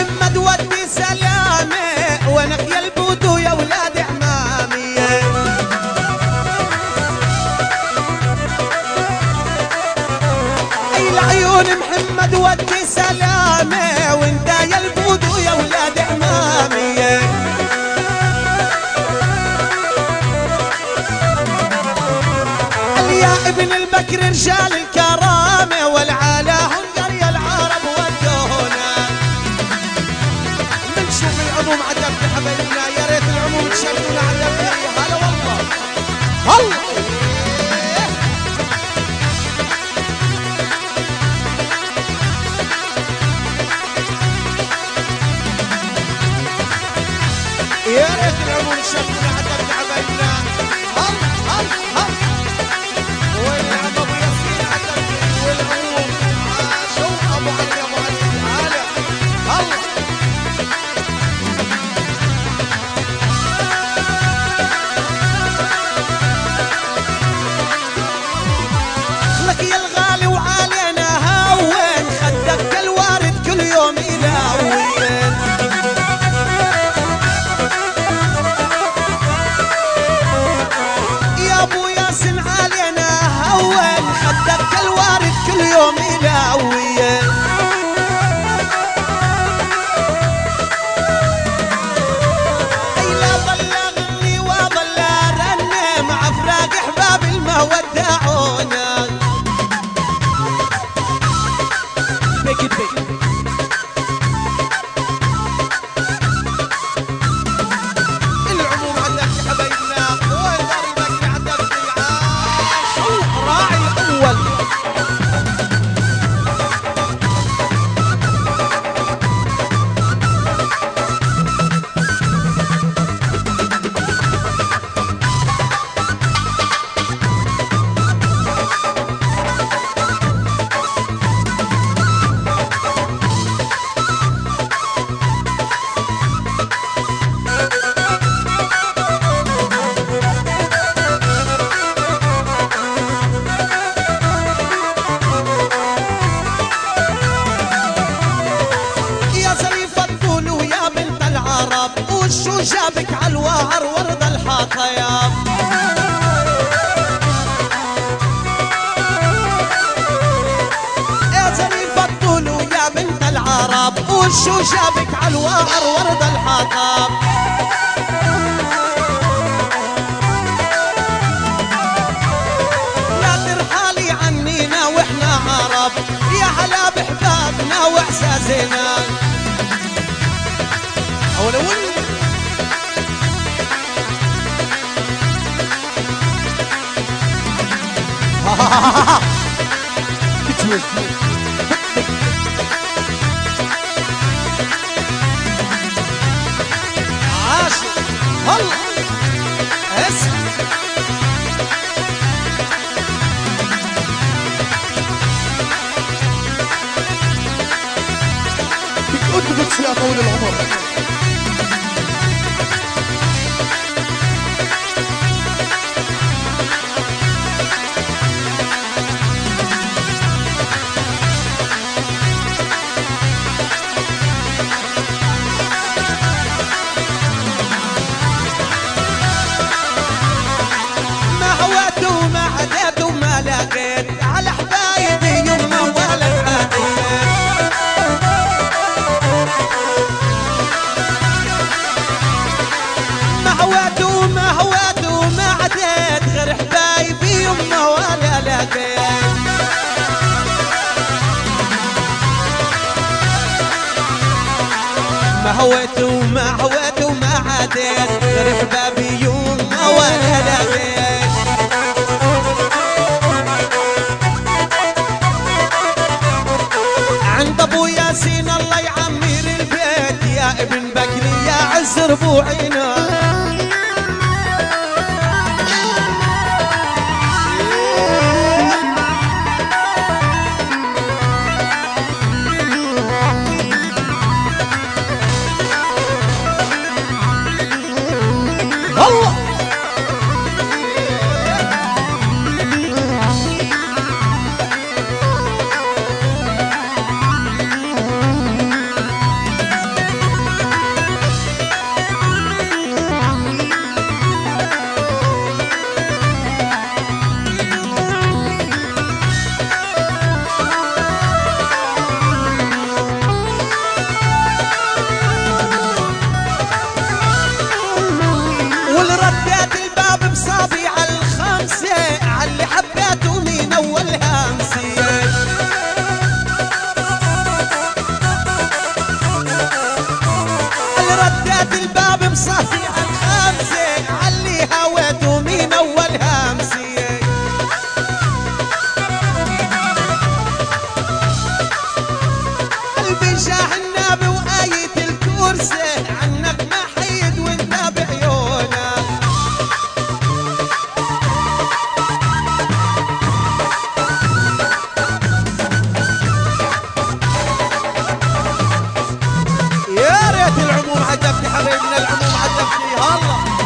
محمد ودي سلامي وينك يا البودو يا ولاد عمامي. اي العيون محمد ودي سلامي وانت يا البودو يا ولاد عمامي. يا ابن البكر رجال الكرامة والعلاهم قرية العرب ودونا. بنشوف العموم عدب حبايبنا يا ريت العموم تشاركونا عدب. هلا والله الله يا ريت العموم تشاركونا عدب حبايبنا. وين يا عم ابو ياسين عدب والعموم شوف ابو علي ابو علي هلا الله. لك يا الغالي وعلينا هون خدك الوارد كل يوم يلاوين. يا ابو ياسين علينا هون خدك الوارد كل يوم يلاوين. اي لا ضل اغني وظل ارنم مع فراق احباب ما ودعونا. العموم عندك يا حبايبنا وين دار البكري عندك راعي الاول. وشو جابك عالوهر ورد الحاطياب. يا زريفة الطول ويا بنت العرب وشو جابك عالوهر ورد الحاطياب. لا ترحالي عنينا واحنا عرب يا هلا بحبابنا واعزازنا. عاشق الله اسم بتقدمك يا طول العمر. على حبايبي يما ولا الحديد. ما هوات وما عديت غير حبايبي يما ولا لقيت. ما هوات وما عديت غير حبايبي يما ولا لقيت. عند ابو ياسين الله يعمر البيت يا ابن بكري يا عز ربوعنا. الله الله